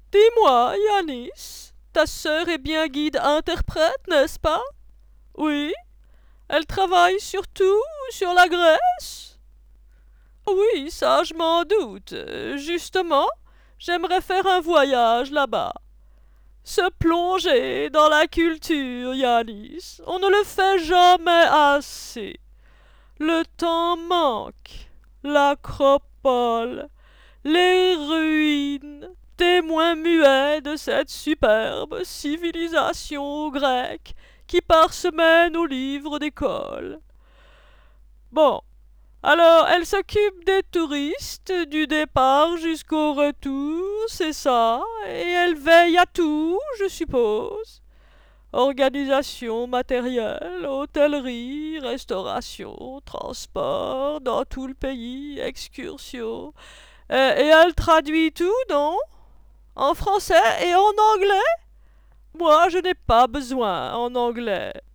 Dis-moi, Yanis, ta sœur est bien guide-interprète, n'est-ce pas? Oui, elle travaille surtout sur la Grèce? Oui, ça je m'en doute. Justement, j'aimerais faire un voyage là-bas. Se plonger dans la culture, Yanis. On ne le fait jamais assez. Le temps manque. L'Acropole, les ruines, témoins muets de cette superbe civilisation grecque qui parsemait nos livres d'école. Bon, alors elle s'occupe des touristes du départ jusqu'au retour, c'est ça, et elle veille à tout, je suppose. Organisation matérielle, hôtellerie, restauration, transport dans tout le pays, excursion. Et elle traduit tout, non? En français et en anglais? Moi, je n'ai pas besoin en anglais.